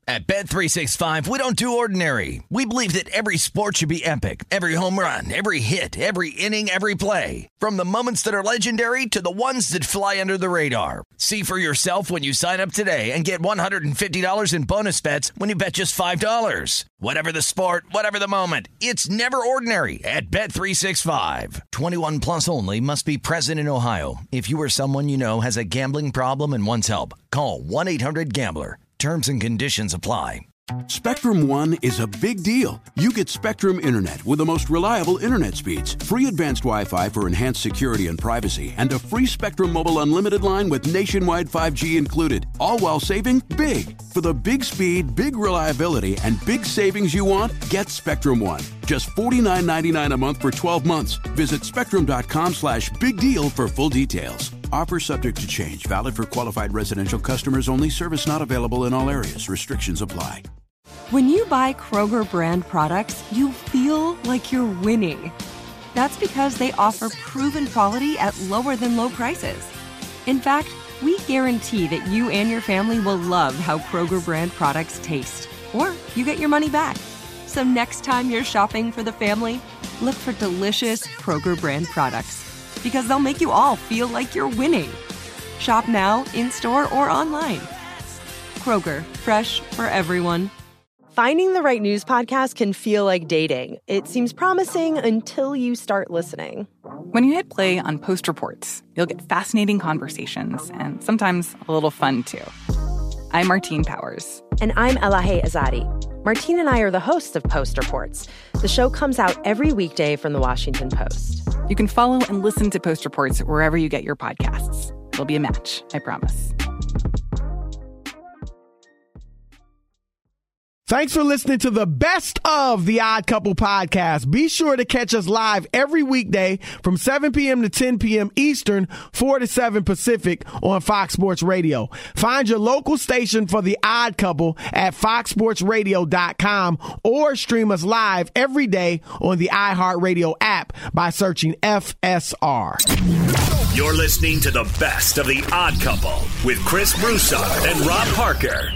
At Bet365, we don't do ordinary. We believe that every sport should be epic. Every home run, every hit, every inning, every play. From the moments that are legendary to the ones that fly under the radar. See for yourself when you sign up today and get $150 in bonus bets when you bet just $5. Whatever the sport, whatever the moment, it's never ordinary at Bet365. 21 plus only. Must be present in Ohio. If you or someone you know has a gambling problem and wants help, call 1-800-GAMBLER. Terms and conditions apply. Spectrum One is a big deal. You get Spectrum Internet with the most reliable internet speeds, free advanced Wi-Fi for enhanced security and privacy, and a free Spectrum Mobile Unlimited line with nationwide 5G included, all while saving big. For the big speed, big reliability, and big savings you want, get Spectrum One. Just $49.99 a month for 12 months. Visit spectrum.com/big deal for full details. Offer subject to change. Valid for qualified residential customers only. Service not available in all areas. Restrictions apply. When you buy Kroger brand products, you feel like you're winning. That's because they offer proven quality at lower than low prices. In fact, we guarantee that you and your family will love how Kroger brand products taste, or you get your money back. So next time you're shopping for the family, look for delicious Kroger brand products, because they'll make you all feel like you're winning. Shop now, in-store, or online. Kroger, fresh for everyone. Finding the right news podcast can feel like dating. It seems promising until you start listening. When you hit play on Post Reports, you'll get fascinating conversations and sometimes a little fun, too. I'm Martine Powers. And I'm Elahe Azadi. Martine and I are the hosts of Post Reports. The show comes out every weekday from The Washington Post. You can follow and listen to Post Reports wherever you get your podcasts. It'll be a match, I promise. Thanks for listening to the best of the Odd Couple podcast. Be sure to catch us live every weekday from 7 p.m. to 10 p.m. Eastern, 4 to 7 Pacific on Fox Sports Radio. Find your local station for the Odd Couple at foxsportsradio.com or stream us live every day on the iHeartRadio app by searching FSR. You're listening to the best of the Odd Couple with Chris Broussard and Rob Parker.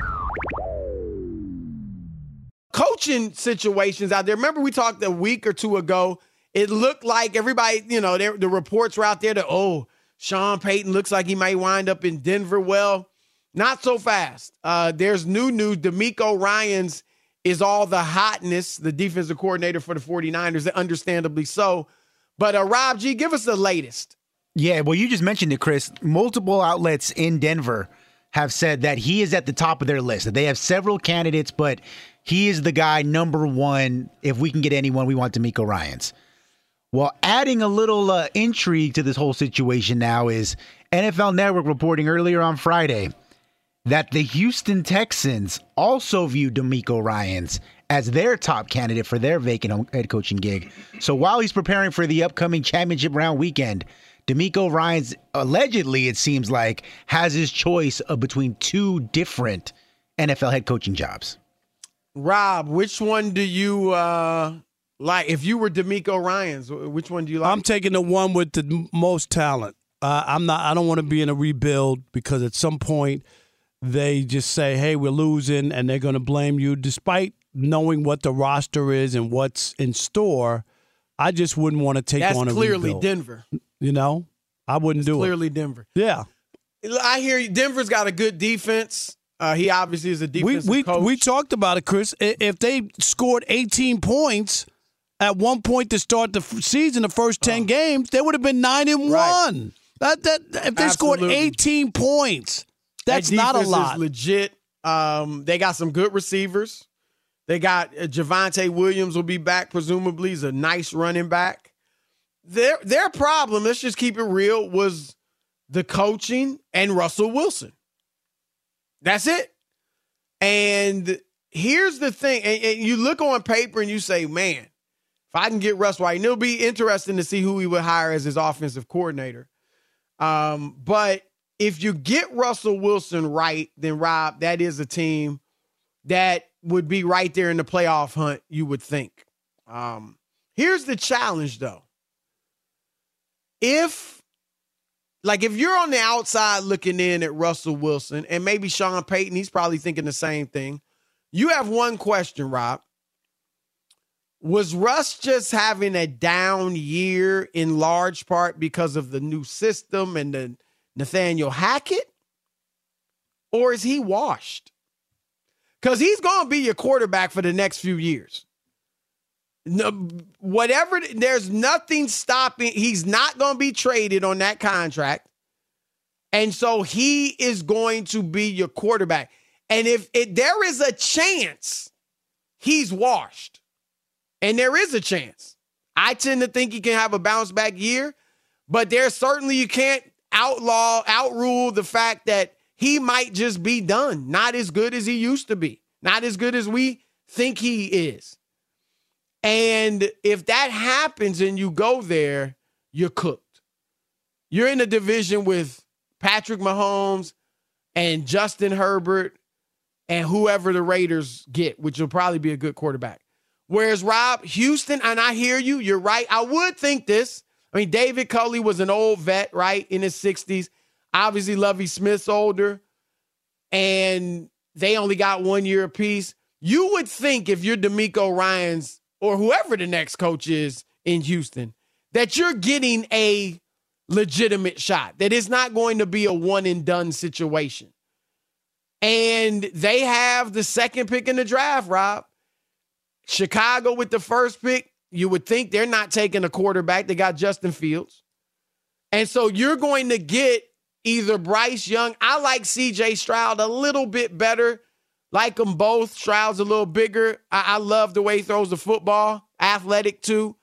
Coaching situations out there. Remember we talked a week or two ago, it looked like everybody, the reports were out there that, Sean Payton looks like he might wind up in Denver. Well, not so fast. There's new news. DeMeco Ryans is all the hotness, the defensive coordinator for the 49ers, understandably so. But Rob G, give us the latest. Yeah, well, you just mentioned it, Chris. Multiple outlets in Denver have said that he is at the top of their list, that they have several candidates, but he is the guy number one. If we can get anyone, we want DeMeco Ryans. Well, adding a little intrigue to this whole situation now is NFL Network reporting earlier on Friday that the Houston Texans also view DeMeco Ryans as their top candidate for their vacant head coaching gig. So while he's preparing for the upcoming championship round weekend, DeMeco Ryans, allegedly, it seems like, has his choice of between two different NFL head coaching jobs. Rob, which one do you like? If you were DeMeco Ryans, which one do you like? I'm taking the one with the most talent. I don't want to be in a rebuild because at some point they just say, hey, we're losing, and they're going to blame you. Despite knowing what the roster is and what's in store, I just wouldn't want to take on a rebuild. That's clearly Denver. I wouldn't do it. Clearly Denver. Yeah. I hear you. Denver's got a good defense. He obviously is a defensive coach. We talked about it, Chris. If they scored 18 points at one point to start the season, the first 10 games, they would have been 9-1. Right. If they scored 18 points, that's not a lot. Is legit. They got some good receivers. They got Javonte Williams will be back, presumably. He's a nice running back. Their problem, let's just keep it real, was the coaching and Russell Wilson. That's it. And here's the thing. And you look on paper and you say, man, if I can get Russ right, and it'll be interesting to see who he would hire as his offensive coordinator. But if you get Russell Wilson right, then, Rob, that is a team that would be right there in the playoff hunt, you would think. Here's the challenge, though. If like if you're on the outside looking in at Russell Wilson and maybe Sean Payton, he's probably thinking the same thing. You have one question, Rob. Was Russ just having a down year in large part because of the new system and the Nathaniel Hackett? Or is he washed? Because he's going to be your quarterback for the next few years. No, there's nothing stopping. He's not going to be traded on that contract. And so he is going to be your quarterback. And if there is a chance he's washed, and there is a chance, I tend to think he can have a bounce back year, but there's certainly, you can't outrule the fact that he might just be done. Not as good as he used to be. Not as good as we think he is. And if that happens and you go there, you're cooked. You're in a division with Patrick Mahomes and Justin Herbert and whoever the Raiders get, which will probably be a good quarterback. Whereas, Rob, Houston, and I hear you, you're right. I would think this. I mean, David Culley was an old vet, right, in his 60s. Obviously, Lovie Smith's older. And they only got 1 year apiece. You would think if you're DeMeco Ryans or whoever the next coach is in Houston, that you're getting a legitimate shot, that it's not going to be a one-and-done situation. And they have the second pick in the draft, Rob. Chicago with the first pick, you would think they're not taking a quarterback. They got Justin Fields. And so you're going to get either Bryce Young. I like C.J. Stroud a little bit better. Like them both. Stroud's a little bigger. I love the way he throws the football. Athletic, too.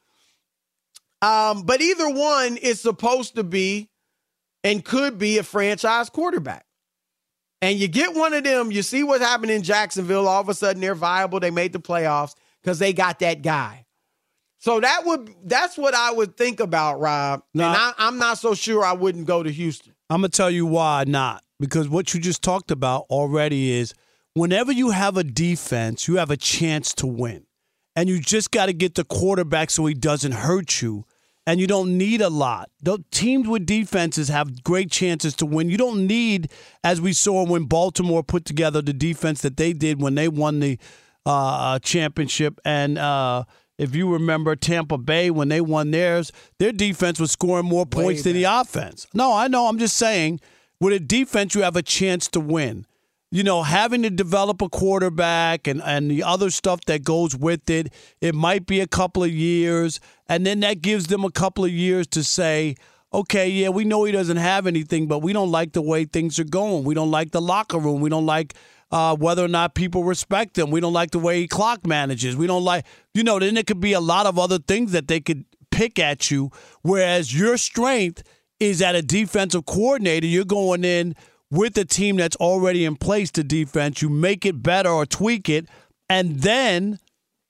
But either one is supposed to be and could be a franchise quarterback. And you get one of them, you see what happened in Jacksonville. All of a sudden, they're viable. They made the playoffs because they got that guy. So that's what I would think about, Rob. No, and I'm not so sure I wouldn't go to Houston. I'm going to tell you why not. Because what you just talked about already is whenever you have a defense, you have a chance to win. And you just got to get the quarterback so he doesn't hurt you. And you don't need a lot. The teams with defenses have great chances to win. You don't need, as we saw when Baltimore put together the defense that they did when they won the championship. And if you remember Tampa Bay, when they won theirs, their defense was scoring more points than the offense. No, I know. I'm just saying, with a defense, you have a chance to win. You know, having to develop a quarterback and the other stuff that goes with it, it might be a couple of years, and then that gives them a couple of years to say, okay, yeah, we know he doesn't have anything, but we don't like the way things are going. We don't like the locker room. We don't like whether or not people respect him. We don't like the way he clock manages. We don't like, then it could be a lot of other things that they could pick at you, whereas your strength is at a defensive coordinator. You're going in with a team that's already in place to defense, you make it better or tweak it, and then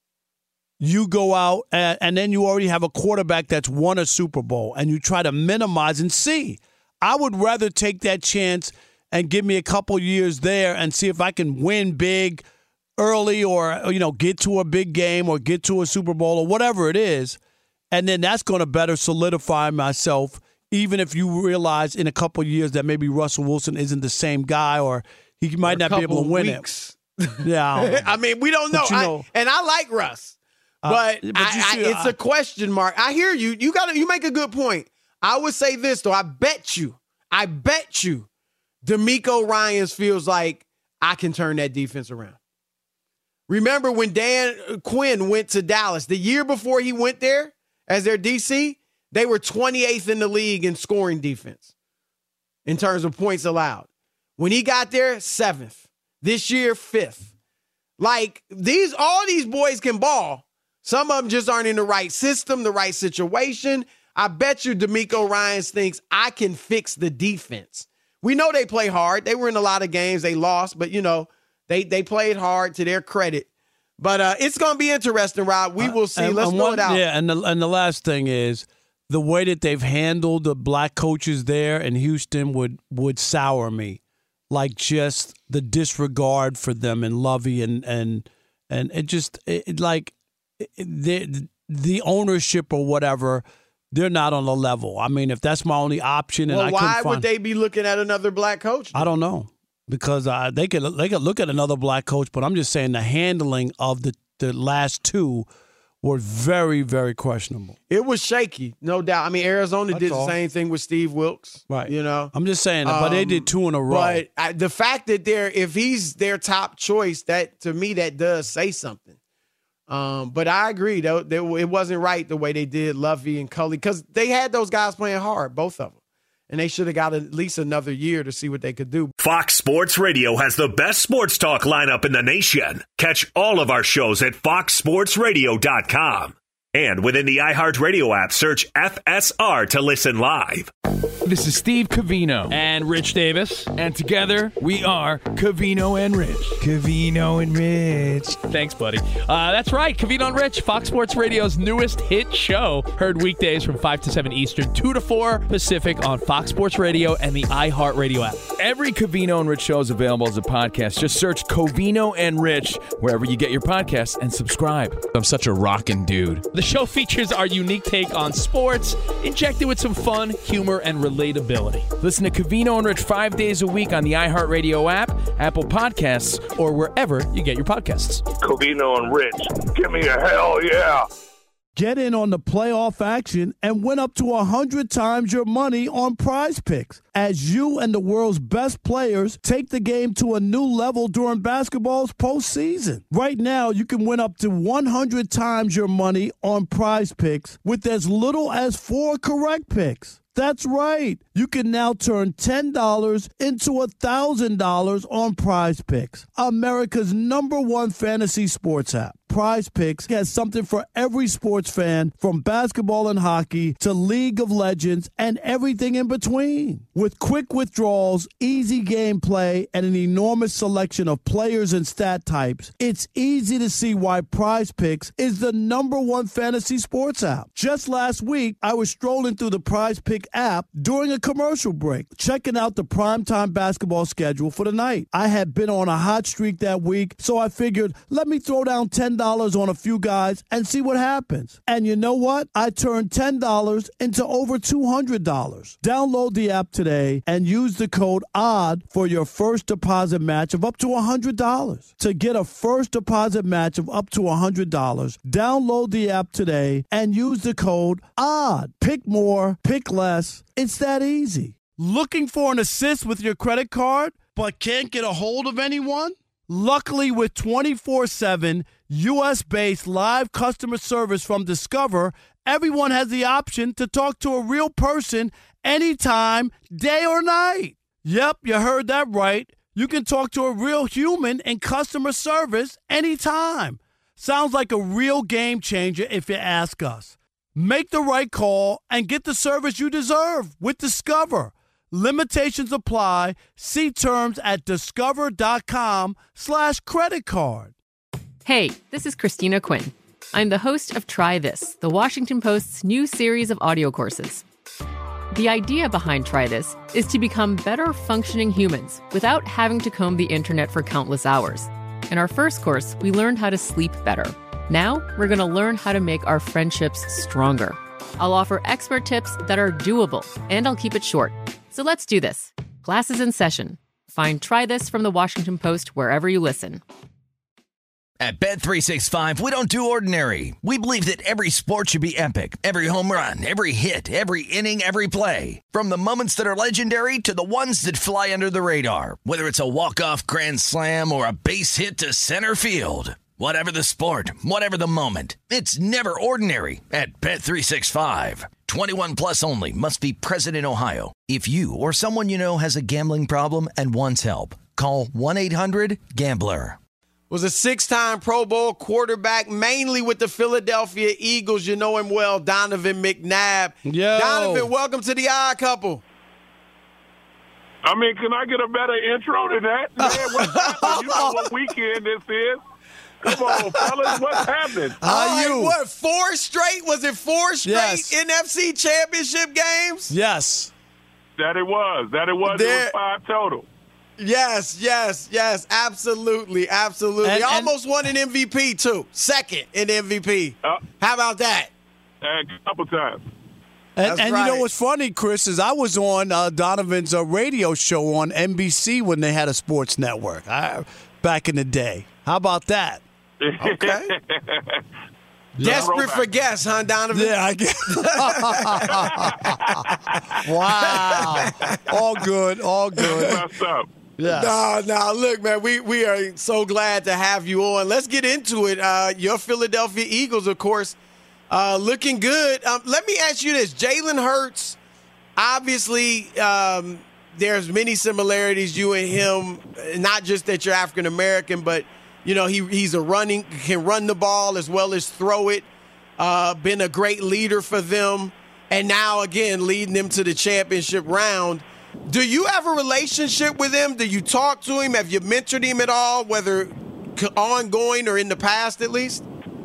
you go out and then you already have a quarterback that's won a Super Bowl, and you try to minimize and see. I would rather take that chance and give me a couple years there and see if I can win big early or, get to a big game or get to a Super Bowl or whatever it is, and then that's going to better solidify myself. Even if you realize in a couple of years that maybe Russell Wilson isn't the same guy or he might not be able to win it. Yeah. I mean, we don't know. And I like Russ, but it's a question mark. I hear you. You make a good point. I would say this, though. I bet you DeMeco Ryans feels like I can turn that defense around. Remember when Dan Quinn went to Dallas, the year before he went there as their DC, they were 28th in the league in scoring defense in terms of points allowed. When he got there, 7th. This year, 5th. Like, all these boys can ball. Some of them just aren't in the right system, the right situation. I bet you DeMeco Ryans thinks I can fix the defense. We know they play hard. They were in a lot of games. They lost, but, they played hard to their credit. But it's going to be interesting, Rob. We will see. Let's throw it out. Yeah, and the last thing is, the way that they've handled the black coaches there in Houston would sour me, like just the disregard for them and Lovey and it just the ownership or whatever they're not on the level. I mean, if that's my only option, and why would they be looking at another black coach? I don't know, because they could look at another black coach, but I'm just saying the handling of the last two were very, very questionable. It was shaky, no doubt. I mean, Arizona did the same thing with Steve Wilkes. Right. You know? I'm just saying, but they did two in a row. But the fact that if he's their top choice, that to me, that does say something. But I agree, though, it wasn't right the way they did Lovey and Culley, because they had those guys playing hard, both of them. And they should have got at least another year to see what they could do. Fox Sports Radio has the best sports talk lineup in the nation. Catch all of our shows at foxsportsradio.com. And within the iHeartRadio app, search FSR to listen live. This is Steve Covino and Rich Davis. And together we are Covino and Rich. Covino and Rich. Thanks, buddy. That's right. Covino and Rich, Fox Sports Radio's newest hit show. Heard weekdays from 5 to 7 Eastern, 2 to 4 Pacific on Fox Sports Radio and the iHeartRadio app. Every Covino and Rich show is available as a podcast. Just search Covino and Rich wherever you get your podcasts and subscribe. I'm such a rockin' dude. The show features our unique take on sports, injected with some fun, humor, and relatability. Listen to Covino and Rich 5 days a week on the iHeartRadio app, Apple Podcasts, or wherever you get your podcasts. Covino and Rich, give me a hell yeah. Get in on the playoff action and win up to 100 times your money on Prize Picks as you and the world's best players take the game to a new level during basketball's postseason. Right now, you can win up to 100 times your money on Prize Picks with as little as 4 correct picks. That's right. You can now turn $10 into $1,000 on Prize Picks, America's #1 fantasy sports app. Prize Picks has something for every sports fan, from basketball and hockey to League of Legends and everything in between. With quick withdrawals, easy gameplay, and an enormous selection of players and stat types, it's easy to see why Prize Picks is the #1 fantasy sports app. Just last week, I was strolling through the Prize Pick app during a commercial break, checking out the primetime basketball schedule for the night. I had been on a hot streak that week, so I figured, let me throw down $10 on a few guys and see what happens. And you know what? I turned $10 into over $200. Download the app today and use the code ODD for your first deposit match of up to $100. To get a first deposit match of up to $100, download the app today and use the code ODD. Pick more, pick less. It's that easy. Looking for an assist with your credit card but can't get a hold of anyone? Luckily, with 24/7 U.S.-based live customer service from Discover, everyone has the option to talk to a real person anytime, day or night. Yep, you heard that right. You can talk to a real human in customer service anytime. Sounds like a real game changer if you ask us. Make the right call and get the service you deserve with Discover. Limitations apply. See terms at discover.com/credit card. Hey, this is Christina Quinn. I'm the host of Try This, the Washington Post's new series of audio courses. The idea behind Try This is to become better functioning humans without having to comb the internet for countless hours. In our first course, we learned how to sleep better. Now, we're going to learn how to make our friendships stronger. I'll offer expert tips that are doable, and I'll keep it short. So let's do this. Class is in session. Find Try This from the Washington Post wherever you listen. At Bet365, we don't do ordinary. We believe that every sport should be epic. Every home run, every hit, every inning, every play. From the moments that are legendary to the ones that fly under the radar. Whether it's a walk-off grand slam or a base hit to center field. Whatever the sport, whatever the moment, it's never ordinary at Bet365. 21 plus only. Must be present in Ohio. If you or someone you know has a gambling problem and wants help, call 1-800-GAMBLER. Was a 6-time Pro Bowl quarterback, mainly with the Philadelphia Eagles. You know him well, Donovan McNabb. Yo. Donovan, welcome to the Odd Couple. I mean, can I get a better intro than that? Man, what's happening? You know what weekend this is. Come on, fellas, what's happening? What, 4 straight? Was it 4 straight Yes. NFC Championship games? Yes. That it was. It was 5 total. Yes, absolutely. And- Almost won an MVP, too. Second in MVP. How about that? A couple times. That's and right. you know what's funny, Chris, is I was on Donovan's radio show on NBC when they had a sports network back in the day. How about that? Okay. Desperate for guests, huh, Donovan? Yeah, I guess. Wow. All good. Messed up. Yeah. No, look, man, we are so glad to have you on. Let's get into it. Your Philadelphia Eagles, of course, looking good. Let me ask you this. Jalen Hurts, obviously, there's many similarities, you and him, not just that you're African-American, but, you know, can run the ball as well as throw it, been a great leader for them, and now, again, leading them to the championship round. Do you have a relationship with him? Do you talk to him? Have you mentored him at all, whether ongoing or in the past at least?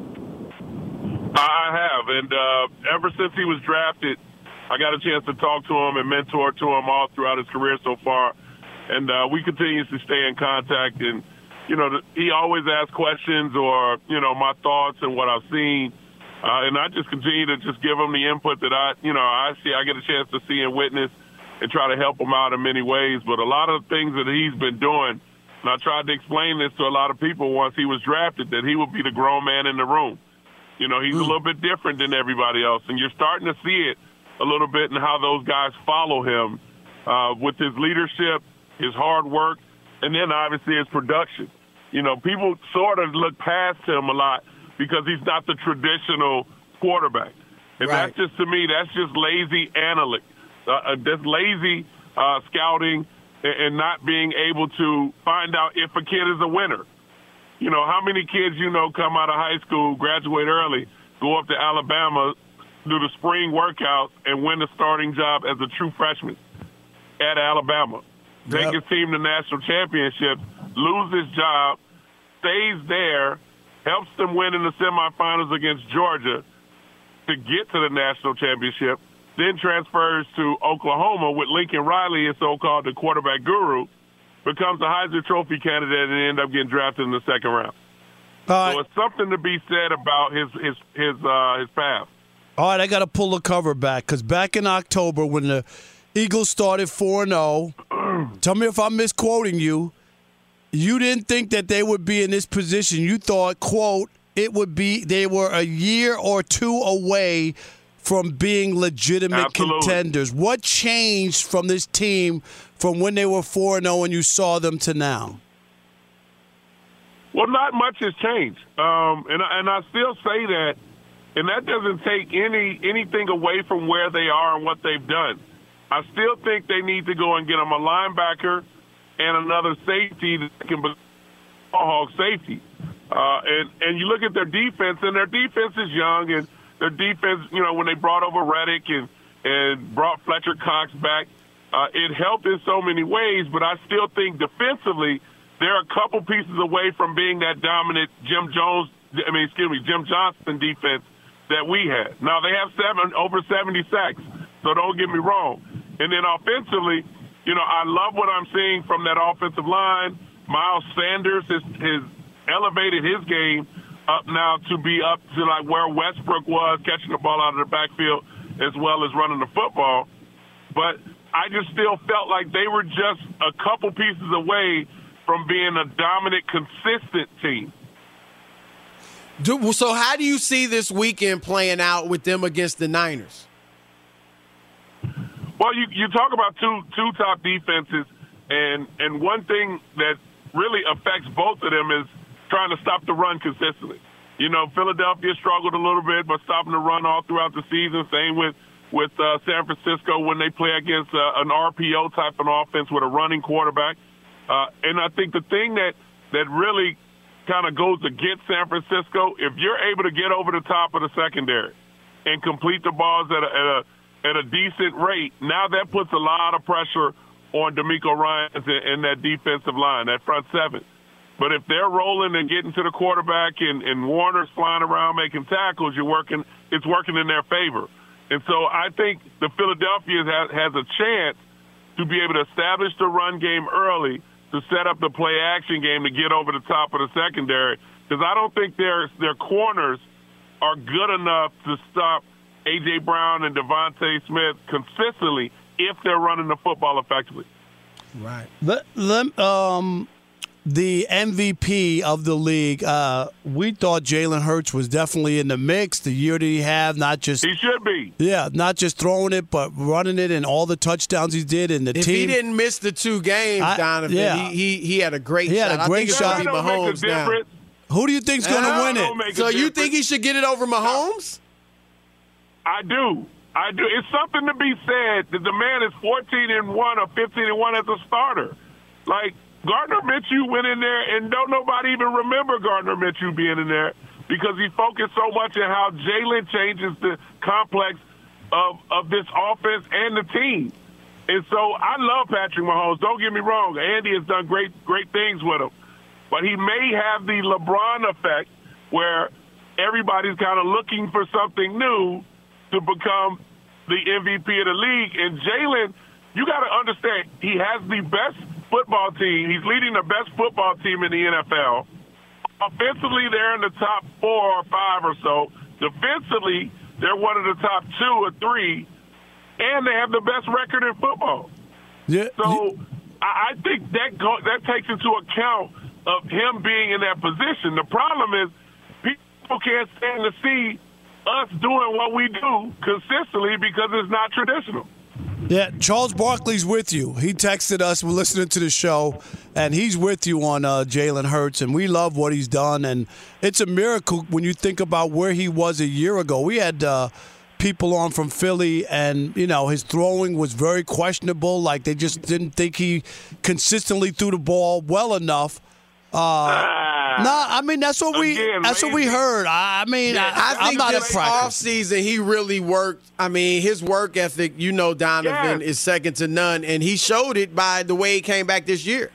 I have, and ever since he was drafted, I got a chance to talk to him and mentor to him all throughout his career so far, and we continue to stay in contact. And you know, he always asks questions or my thoughts and what I've seen, and I just continue to just give him the input that I see. I get a chance to see and witness, and try to help him out in many ways. But a lot of the things that he's been doing, and I tried to explain this to a lot of people once he was drafted, that he would be the grown man in the room. You know, he's a little bit different than everybody else, and you're starting to see it a little bit in how those guys follow him with his leadership, his hard work, and then obviously his production. You know, people sort of look past him a lot because he's not the traditional quarterback. And Right. that's just, to me, that's just lazy analytics. That's lazy scouting and not being able to find out if a kid is a winner. You know, how many kids come out of high school, graduate early, go up to Alabama, do the spring workouts, and win the starting job as a true freshman at Alabama. Take his team to national championships, lose his job, stays there, helps them win in the semifinals against Georgia to get to the national championship, then transfers to Oklahoma with Lincoln Riley, is so-called the quarterback guru, becomes a Heisman Trophy candidate, and end up getting drafted in the second round. So it's something to be said about his path. All right, I got to pull the cover back because back in October when the Eagles started 4-0, tell me if I'm misquoting you, you didn't think that they would be in this position. You thought, quote, they were a year or two away from being legitimate contenders. What changed from this team from when they were 4-0 and you saw them to now? Well, not much has changed, and I still say that, and that doesn't take anything away from where they are and what they've done. I still think they need to go and get them a linebacker and another safety that can be a Hawk safety. And you look at their defense, and their defense is young, and their defense, when they brought over Reddick and brought Fletcher Cox back, it helped in so many ways, but I still think defensively they're a couple pieces away from being that dominant Jim Johnson defense that we had. Now, they have over 70 sacks, so don't get me wrong. And then offensively, I love what I'm seeing from that offensive line. Miles Sanders has elevated his game up now to be up to like where Westbrook was, catching the ball out of the backfield as well as running the football. But I just still felt like they were just a couple pieces away from being a dominant, consistent team. So how do you see this weekend playing out with them against the Niners? Well, you talk about two top defenses, and one thing that really affects both of them is trying to stop the run consistently. Philadelphia struggled a little bit, but stopping the run all throughout the season. Same with San Francisco when they play against an RPO type of offense with a running quarterback. And I think the thing that really kind of goes against San Francisco, if you're able to get over the top of the secondary and complete the balls at a decent rate, now that puts a lot of pressure on DeMeco Ryans and that defensive line, that front seven. But if they're rolling and getting to the quarterback and Warner's flying around making tackles, it's working in their favor. And so I think the Philadelphia has a chance to be able to establish the run game early, to set up the play-action game to get over the top of the secondary, because I don't think their corners are good enough to stop A.J. Brown and Devontae Smith consistently if they're running the football effectively. Right. The MVP of the league, we thought Jalen Hurts was definitely in the mix. The year that he had, not just he should be. Yeah, not just throwing it, but running it, and all the touchdowns he did. And the if team, he didn't miss the 2 games, Donovan, he had a great shot. He had a great shot. I think it's Mahomes now. Who do you think's going to win it? So you think he should get it over Mahomes? I do. It's something to be said that the man is 14-1 or 15-1 as a starter. Like, Gardner Minshew went in there, and don't nobody even remember Gardner Minshew being in there because he focused so much on how Jalen changes the complex of this offense and the team. And so I love Patrick Mahomes. Don't get me wrong. Andy has done great things with him. But he may have the LeBron effect where everybody's kind of looking for something new to become the MVP of the league. And Jalen, you got to understand, he has the best football team. He's leading the best football team in the NFL. Offensively, they're in the top 4 or 5 or so. Defensively, they're one of the top 2 or 3. And they have the best record in football. Yeah. So I think that takes into account of him being in that position. The problem is people can't stand to see us doing what we do consistently because it's not traditional. Yeah, Charles Barkley's with you. He texted us. We're listening to the show, and he's with you on Jalen Hurts, and we love what he's done. And it's a miracle when you think about where he was a year ago. We had people on from Philly, and, his throwing was very questionable. Like, they just didn't think he consistently threw the ball well enough. That's what we heard. I'm not this offseason he really worked. I mean, his work ethic, Donovan, is second to none, and he showed it by the way he came back this year.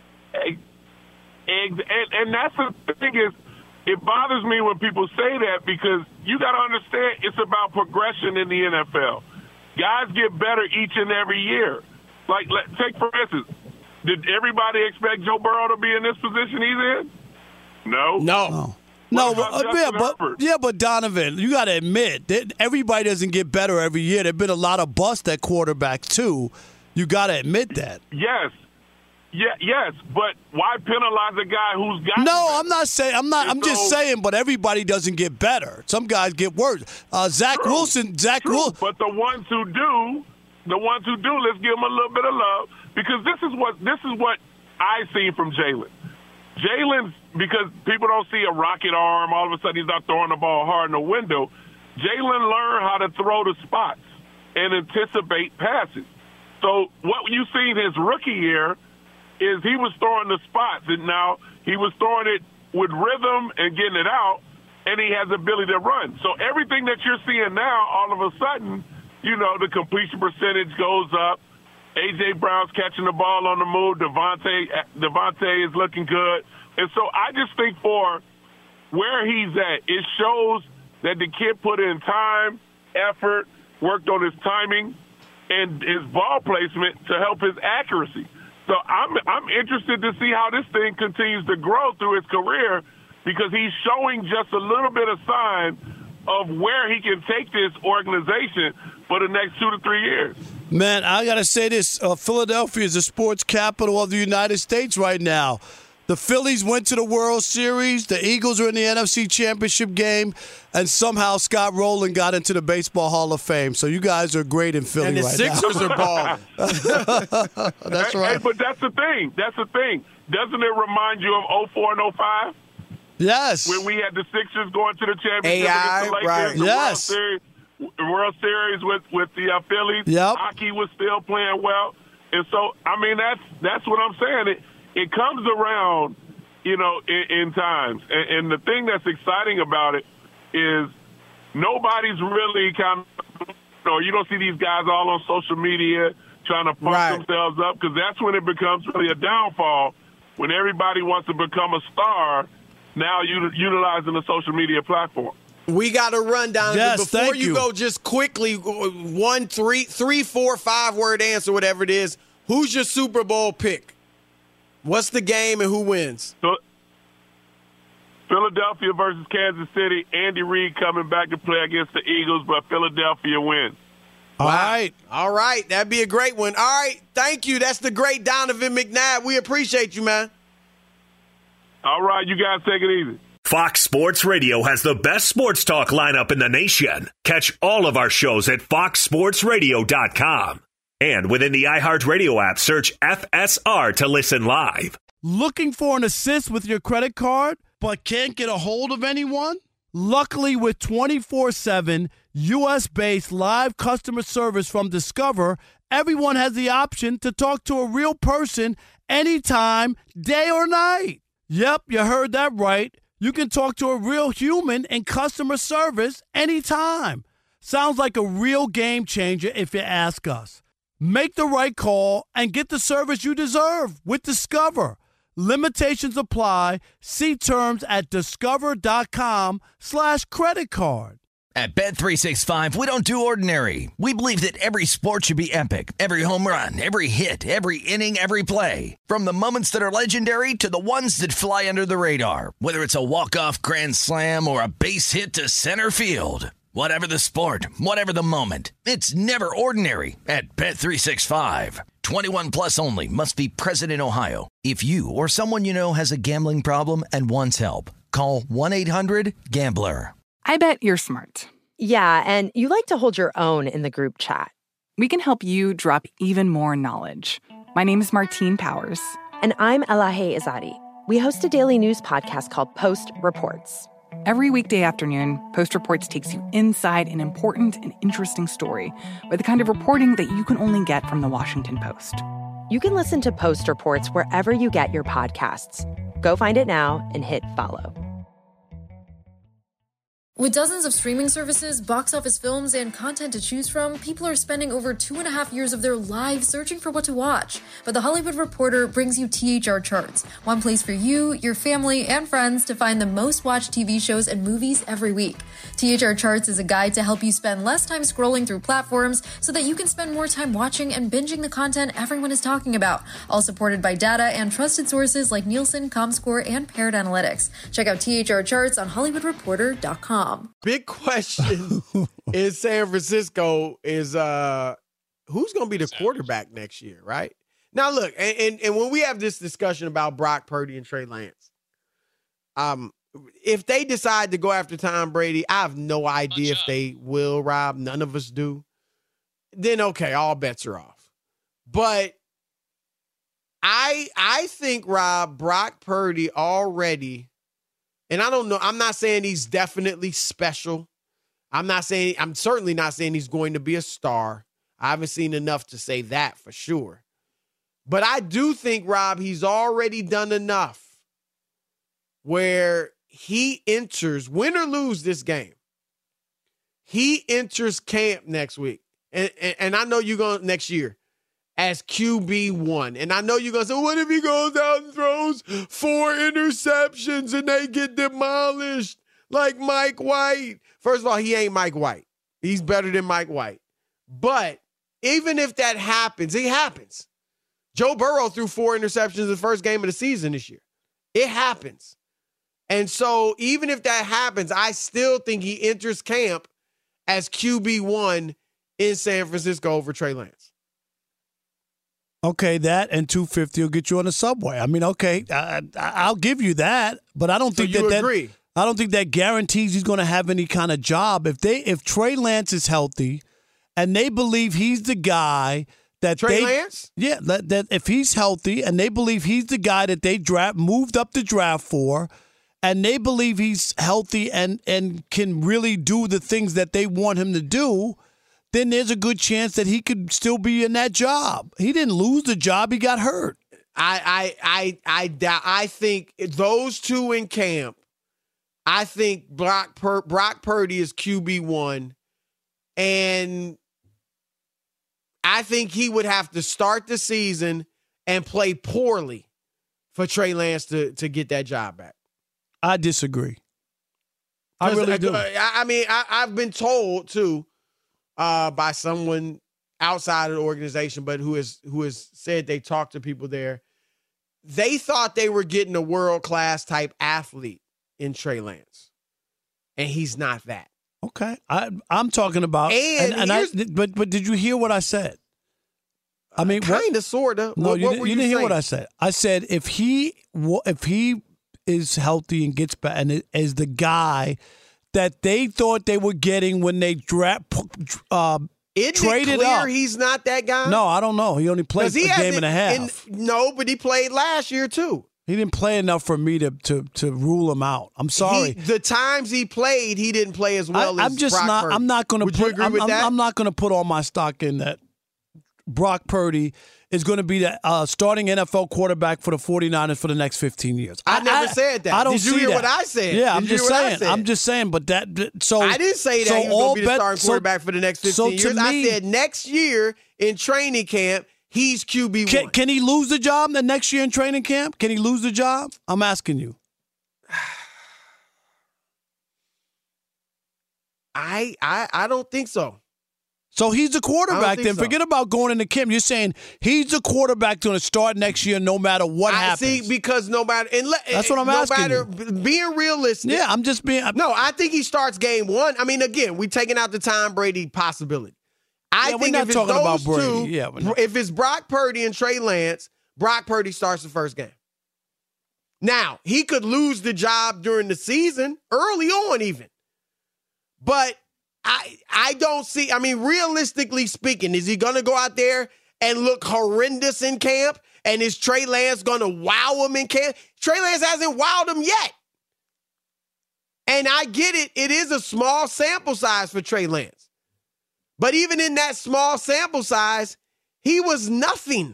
And that's the thing is, it bothers me when people say that because you got to understand it's about progression in the NFL. Guys get better each and every year. Like, take for instance, did everybody expect Joe Burrow to be in this position he's in? No. But Donovan, you got to admit that everybody doesn't get better every year. There've been a lot of busts at quarterback too. You got to admit that. Yes. Yeah, yes, but why penalize a guy who's got? No, I'm not saying. I'm just saying. But everybody doesn't get better. Some guys get worse. Zach Wilson. But the ones who do, let's give them a little bit of love because this is what I see from Jalen. Jalen's, because people don't see a rocket arm, all of a sudden he's not throwing the ball hard in the window. Jalen learned how to throw the spots and anticipate passes. So what you seen his rookie year is he was throwing the spots, and now he was throwing it with rhythm and getting it out, and he has the ability to run. So everything that you're seeing now, all of a sudden, the completion percentage goes up. A.J. Brown's catching the ball on the move. Devontae is looking good. And so I just think for where he's at, it shows that the kid put in time, effort, worked on his timing, and his ball placement to help his accuracy. So I'm interested to see how this thing continues to grow through his career because he's showing just a little bit of sign of where he can take this organization for the next 2 to 3 years. Man, I got to say this. Philadelphia is the sports capital of the United States right now. The Phillies went to the World Series. The Eagles are in the NFC Championship game. And somehow Scott Rowland got into the Baseball Hall of Fame. So you guys are great in Philly right now. And the Sixers are balling. That's right. Hey, but that's the thing. Doesn't it remind you of 04 and 05? Yes. When we had the Sixers going to the championship against the Lakers, right. the Yes. World Series with the Phillies. Yep. Hockey was still playing well. And so, I mean, that's what I'm saying. It comes around, in times. And the thing that's exciting about it is nobody's really you don't see these guys all on social media trying to pump themselves up because that's when it becomes really a downfall when everybody wants to become a star now utilizing the social media platform. We got to run down. Yes, before you go, just quickly, 1, 3, 4, 5 word answer, whatever it is. Who's your Super Bowl pick? What's the game and who wins? So Philadelphia versus Kansas City. Andy Reid coming back to play against the Eagles, but Philadelphia wins. All right. That'd be a great one. All right. Thank you. That's the great Donovan McNabb. We appreciate you, man. All right. You guys take it easy. Fox Sports Radio has the best sports talk lineup in the nation. Catch all of our shows at foxsportsradio.com. And within the iHeartRadio app, search FSR to listen live. Looking for an assist with your credit card, but can't get a hold of anyone? Luckily, with 24/7 U.S.-based live customer service from Discover, everyone has the option to talk to a real person anytime, day or night. Yep, you heard that right. You can talk to a real human in customer service anytime. Sounds like a real game changer if you ask us. Make the right call and get the service you deserve with Discover. Limitations apply. See terms at discover.com/creditcard. At Bet365, we don't do ordinary. We believe that every sport should be epic. Every home run, every hit, every inning, every play. From the moments that are legendary to the ones that fly under the radar. Whether it's a walk-off grand slam or a base hit to center field. Whatever the sport, whatever the moment. It's never ordinary at Bet365. 21 plus only. Must be present in Ohio. If you or someone you know has a gambling problem and wants help, call 1-800-GAMBLER. I bet you're smart. Yeah, and you like to hold your own in the group chat. We can help you drop even more knowledge. My name is Martine Powers. And I'm Elahe Izadi. We host a daily news podcast called Post Reports. Every weekday afternoon, Post Reports takes you inside an important and interesting story with the kind of reporting that you can only get from the Washington Post. You can listen to Post Reports wherever you get your podcasts. Go find it now and hit follow. With dozens of streaming services, box office films, and content to choose from, people are spending over 2.5 years of their lives searching for what to watch. But The Hollywood Reporter brings you THR Charts, one place for you, your family, and friends to find the most watched TV shows and movies every week. THR Charts is a guide to help you spend less time scrolling through platforms so that you can spend more time watching and binging the content everyone is talking about, all supported by data and trusted sources like Nielsen, Comscore, and Paired Analytics. Check out THR Charts on HollywoodReporter.com. Big question in San Francisco is who's going to be the quarterback next year, right? Now, look, and when we have this discussion about Brock Purdy and Trey Lance, if they decide to go after Tom Brady, I have no idea if they will, Rob. None of us do. Then, okay, all bets are off. But I think, Rob, Brock Purdy already – and I don't know. I'm not saying he's definitely special. I'm certainly not saying he's going to be a star. I haven't seen enough to say that for sure. But I do think, Rob, he's already done enough where he enters, win or lose this game, he enters camp next week. And I know you're going next year as QB1. And I know you're going to say, what if he goes out and throws 4 interceptions and they get demolished like Mike White? First of all, he ain't Mike White. He's better than Mike White. But even if that happens, it happens. Joe Burrow threw 4 interceptions in the first game of the season this year. It happens. And so even if that happens, I still think he enters camp as QB1 in San Francisco over Trey Lance. Okay, that and $250 will get you on the subway. I mean, okay, I'll give you that, but I don't think that agree. I don't think that guarantees he's going to have any kind of job. If Trey Lance is healthy, and they believe he's the guy that Trey Lance, yeah, that if he's healthy and they believe he's the guy that they moved up the draft for, and they believe he's healthy and can really do the things that they want him to do, then there's a good chance that he could still be in that job. He didn't lose the job; he got hurt. I think those two in camp. I think Brock Purdy is QB1, and I think he would have to start the season and play poorly for Trey Lance to get that job back. I disagree. I really do. I mean, I've been told too. By someone outside of the organization, but who has said they talked to people there. They thought they were getting a world-class type athlete in Trey Lance. And he's not that. Okay. I'm talking about but did you hear what I said? I mean, kind of, sort of. No, you didn't hear saying? what I said. I said if he is healthy and gets back and is the guy that they thought they were getting when they traded up. He's not that guy? No, I don't know. He only played a game and a half. No, but he played last year too. He didn't play enough for me to rule him out. I'm sorry. The times he played, he didn't play as well as Brock Purdy. I'm not going to Would you agree with that? I'm not going to put all my stock in that. Brock Purdy is going to be the starting NFL quarterback for the 49ers for the next 15 years. I never said that. I don't Did you see hear that. what I said? Yeah, I'm Did you just hear what I saying. said? I'm just saying. But so I didn't say that he was going to be the starting quarterback for the next 15 years. I said next year in training camp, he's QB1. Can he lose the job the next year in training camp? Can he lose the job? I'm asking you. I don't think so. So he's the quarterback then. So. Forget about going into camp. You're saying he's the quarterback going to start next year no matter what happens. See, because no matter that's what I'm asking you. Being realistic. Yeah, I'm just being. No, I think he starts game one. I mean, again, we're taking out the Tom Brady possibility. I think we're not talking about Brady. If it's Brock Purdy and Trey Lance, Brock Purdy starts the first game. Now, he could lose the job during the season, early on even. But I don't see, realistically speaking, is he going to go out there and look horrendous in camp? And is Trey Lance going to wow him in camp? Trey Lance hasn't wowed him yet. And I get it. It is a small sample size for Trey Lance. But even in that small sample size, he was nothing.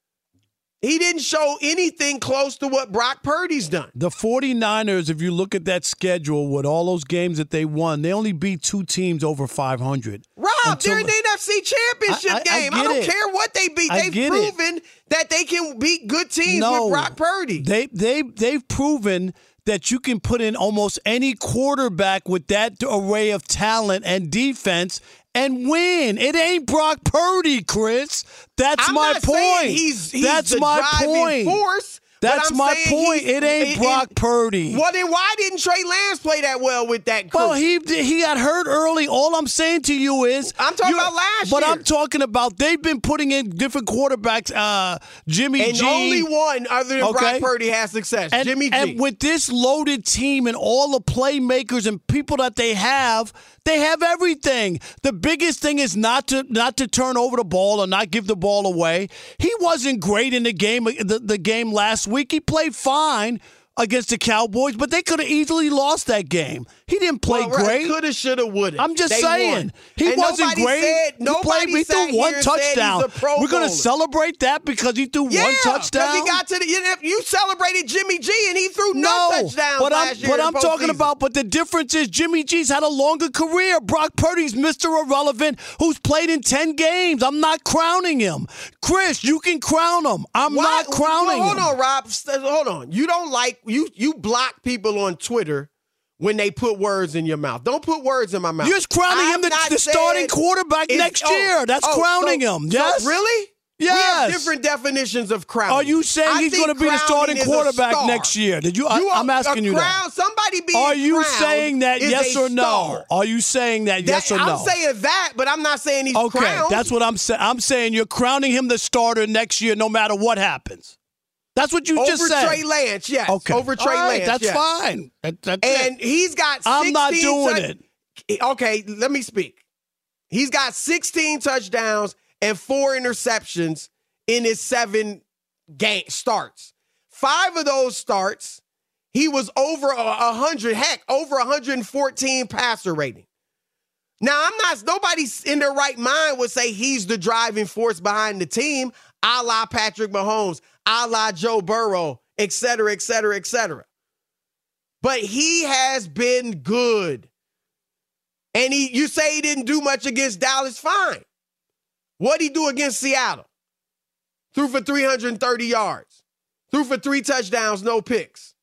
He didn't show anything close to what Brock Purdy's done. The 49ers, if you look at that schedule with all those games that they won, they only beat 2 teams over 500. Rob, they're in the NFC Championship game. I don't care what they beat. They've proven that they can beat good teams with Brock Purdy. They've proven that you can put in almost any quarterback with that array of talent and defense and win. It ain't Brock Purdy, Chris. That's my point. He's That's the my driving point. force. That's my point. It ain't Brock Purdy. Well, then why didn't Trey Lance play that well with that crew? Well, he got hurt early. All I'm saying to you is I'm talking about last year. But I'm talking about they've been putting in different quarterbacks. Jimmy G. And only one other than Brock Purdy has success. Jimmy G. And with this loaded team and all the playmakers and people that they have everything. The biggest thing is not to turn over the ball or not give the ball away. He wasn't great in the game last week. He played fine against the Cowboys, but they could have easily lost that game. He didn't play great. Coulda, shoulda, woulda. I'm just saying. Won. He and wasn't great. Nobody threw one touchdown. We're going to celebrate that because he threw one touchdown? Yeah, he got to you celebrated Jimmy G and he threw no touchdowns last year. But I'm talking about, but the difference is Jimmy G's had a longer career. Brock Purdy's Mr. Irrelevant who's played in 10 games. I'm not crowning him. Chris, you can crown him. I'm not crowning him. Hold on, Rob. Hold on. You don't like, you block people on Twitter when they put words in your mouth. Don't put words in my mouth. You're just crowning him the starting quarterback next year. That's crowning him. Yes? Really? Yes. We have different definitions of crowning. Are you saying he's going to be the starting quarterback next year? I'm asking you that. Somebody being Are you saying that yes or no? Are you saying that yes or no? I'm saying that, but I'm not saying he's crowned. Okay, that's what I'm saying. I'm saying you're crowning him the starter next year no matter what happens. That's what you just said. Over Trey Lance, yes. Okay. Over Trey Lance, that's yes. fine. And he's got 16 I'm not doing it. Okay, let me speak. He's got 16 touchdowns and 4 interceptions in his 7 game starts. 5 of those starts, he was over 100, over 114 passer rating. Now, nobody in their right mind would say he's the driving force behind the team, a la Patrick Mahomes, a la Joe Burrow, et cetera, et cetera, et cetera. But he has been good. And you say he didn't do much against Dallas, fine. What'd he do against Seattle? Threw for 330 yards. Threw for 3 touchdowns, no picks.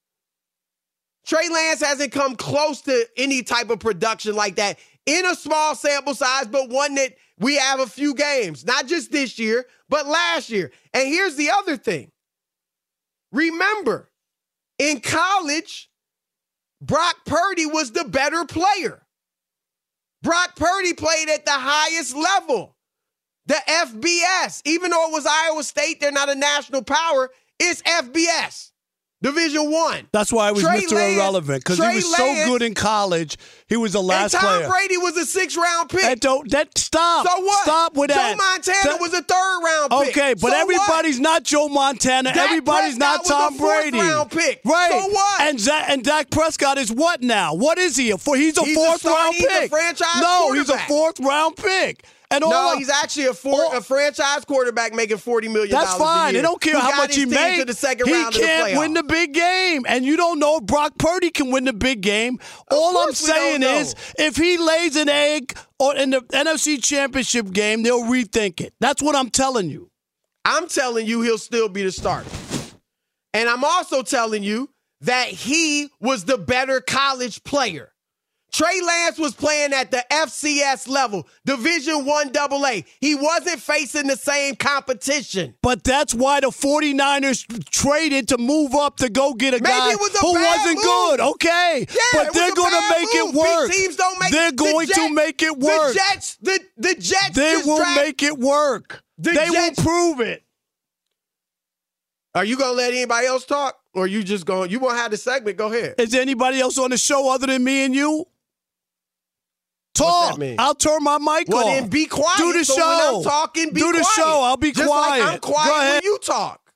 Trey Lance hasn't come close to any type of production like that in a small sample size, but one that we have a few games, not just this year, but last year. And here's the other thing. Remember, in college, Brock Purdy was the better player. Brock Purdy played at the highest level. The FBS, even though it was Iowa State, they're not a national power, it's FBS. Division I. That's why he was Mr. Irrelevant, because he was so good in college. He was the last player. Tom Brady was a 6th-round pick. Stop. So what? Stop with that. Joe Montana was a 3rd-round pick. Okay, but so everybody's not Joe Montana. Everybody's not Tom Brady. Was a 4th-round pick. Right. So what? And Dak Prescott is what now? What is he? He's a 4th-round pick. He's a franchise No, quarterback. he's a 4th-round pick. He's actually a franchise quarterback making $40 million. That's fine. A year. They don't care how much he made. To the second he round can't of the win the big game. And you don't know if Brock Purdy can win the big game. All I'm saying is, if he lays an egg in the NFC Championship game, they'll rethink it. That's what I'm telling you. I'm telling you he'll still be the starter. And I'm also telling you that he was the better college player. Trey Lance was playing at the FCS level, Division I AA. He wasn't facing the same competition. But that's why the 49ers traded to move up to go get a guy who wasn't good. Okay. Yeah, but they're going to make it work. Big teams don't make They're going to make it work. The Jets They will make it work. They will prove it. Are you going to let anybody else talk? Or you just going, you won't have the segment? Go ahead. Is there anybody else on the show other than me and you? Talk. I'll turn my mic off. Well, then be quiet. Do the so show. When I'm talking, be Do the quiet. show. I'll be Just quiet. Like I'm quiet Go ahead. when you talk.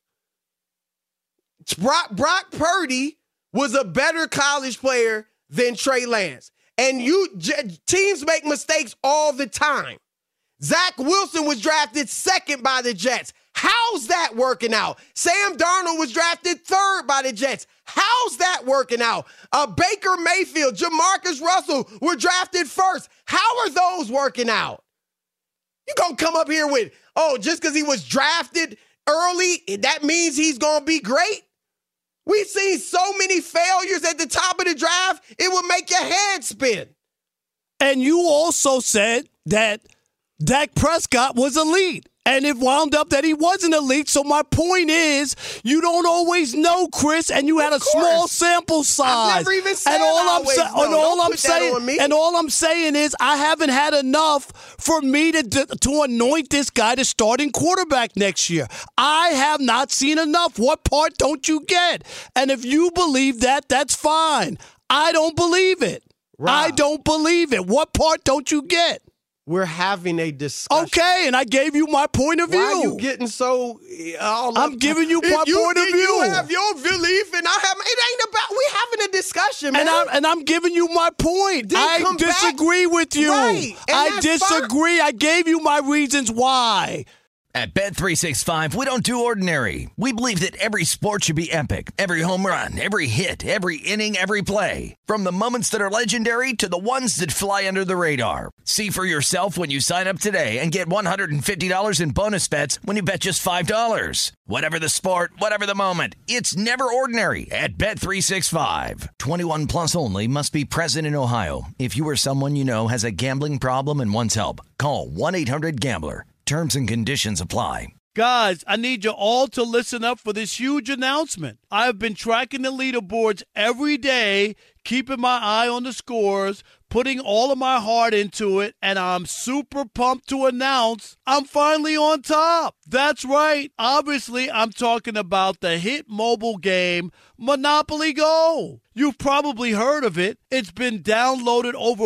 Brock Purdy was a better college player than Trey Lance. And teams make mistakes all the time. Zach Wilson was drafted 2nd by the Jets. How's that working out? Sam Darnold was drafted 3rd by the Jets. How's that working out? Baker Mayfield, Jamarcus Russell were drafted 1st. How are those working out? You gonna come up here with, just because he was drafted early, that means he's gonna be great? We've seen so many failures at the top of the draft, it would make your head spin. And you also said that Dak Prescott was elite. And it wound up that he wasn't elite. So my point is, you don't always know, Chris, and you had a small sample size. I've never even said all I'm saying is, I haven't had enough for me to anoint this guy to starting quarterback next year. I have not seen enough. What part don't you get? And if you believe that, that's fine. I don't believe it. Rob, I don't believe it. What part don't you get? We're having a discussion. Okay, and I gave you my point of view. Why are you getting so all I'm giving you my point of view. You have your belief, and I have. It ain't about. We having a discussion, man. And I'm giving you my point. Then I disagree with you. Right, I disagree. I gave you my reasons why. At Bet365, we don't do ordinary. We believe that every sport should be epic. Every home run, every hit, every inning, every play. From the moments that are legendary to the ones that fly under the radar. See for yourself when you sign up today and get $150 in bonus bets when you bet just $5. Whatever the sport, whatever the moment, it's never ordinary at Bet365. 21 plus only. Must be present in Ohio. If you or someone you know has a gambling problem and wants help, call 1-800-GAMBLER. Terms and conditions apply. Guys, I need you all to listen up for this huge announcement. I have been tracking the leaderboards every day, keeping my eye on the scores, putting all of my heart into it, and I'm super pumped to announce I'm finally on top. That's right. Obviously, I'm talking about the hit mobile game, Monopoly Go. You've probably heard of it. It's been downloaded over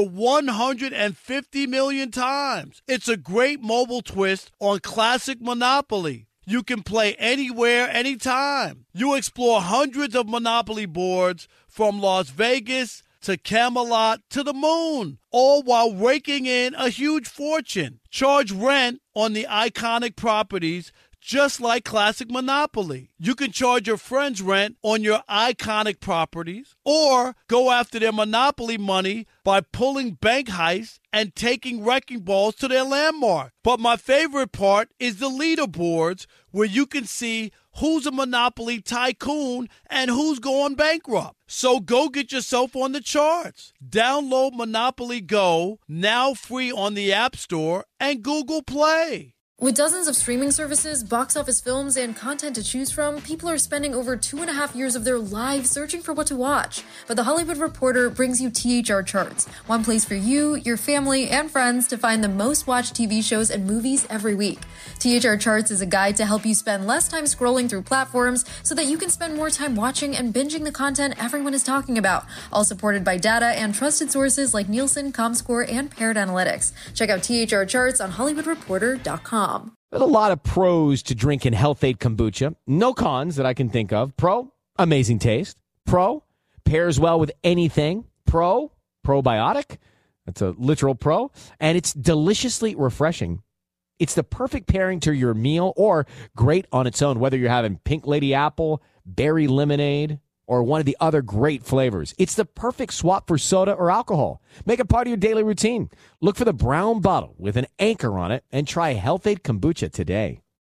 150 million times. It's a great mobile twist on classic Monopoly. You can play anywhere, anytime. You explore hundreds of Monopoly boards from Las Vegas to Camelot to the moon, all while raking in a huge fortune. Charge rent on the iconic properties just like classic Monopoly. You can charge your friends rent on your iconic properties or go after their Monopoly money by pulling bank heists and taking wrecking balls to their landmark. But my favorite part is the leaderboards where you can see who's a Monopoly tycoon and who's going bankrupt. So go get yourself on the charts. Download Monopoly Go, now free on the App Store and Google Play. With dozens of streaming services, box office films, and content to choose from, people are spending over 2.5 years of their lives searching for what to watch. But The Hollywood Reporter brings you THR Charts, one place for you, your family, and friends to find the most watched TV shows and movies every week. THR Charts is a guide to help you spend less time scrolling through platforms so that you can spend more time watching and binging the content everyone is talking about, all supported by data and trusted sources like Nielsen, Comscore, and Paired Analytics. Check out THR Charts on HollywoodReporter.com. There's a lot of pros to drinking Health-Ade kombucha. No cons that I can think of. Pro, amazing taste. Pro, pairs well with anything. Pro, probiotic. That's a literal pro. And it's deliciously refreshing. It's the perfect pairing to your meal or great on its own, whether you're having Pink Lady Apple, berry lemonade, or one of the other great flavors. It's the perfect swap for soda or alcohol. Make it part of your daily routine. Look for the brown bottle with an anchor on it and try Health-Ade kombucha today.